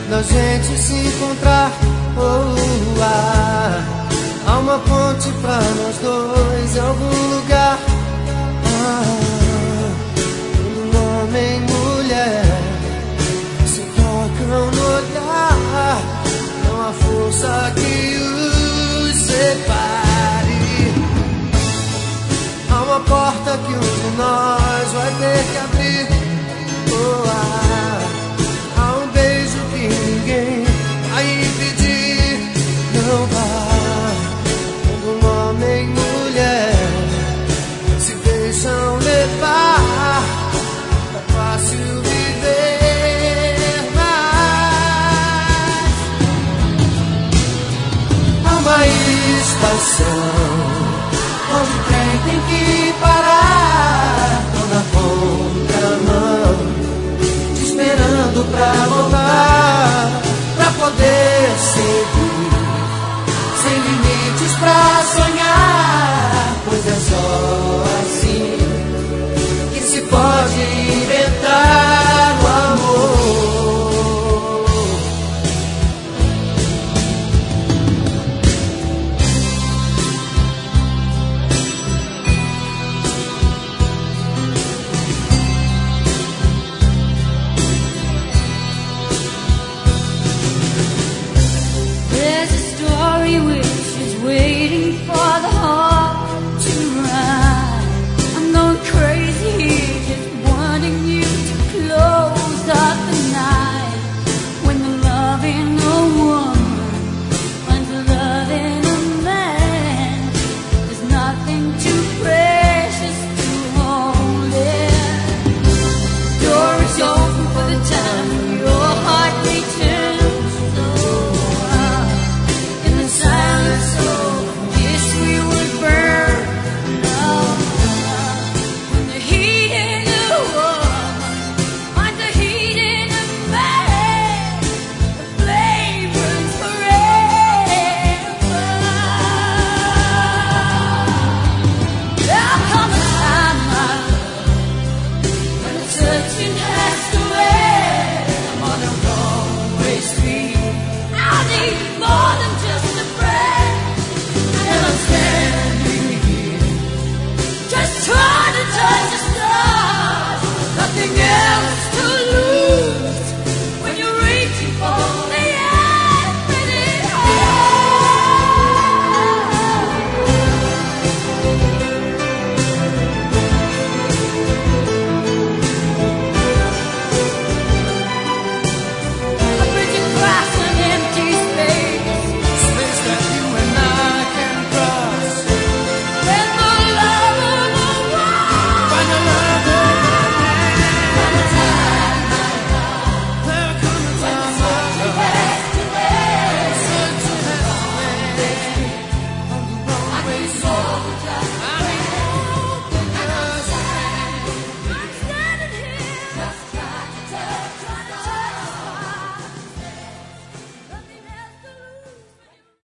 da gente se encontrar. Há uma ponte pra nós dois em algum lugar. Quando homem e mulher se tocam no olhar, não há força que os separe. Há uma porta que um de nós vai ter que abrir. Há um beijo que ninguém vai impedir. Não vá. Quando homem e mulher se deixam levar, é fácil viver, mas há uma estação onde o trem tem que parar.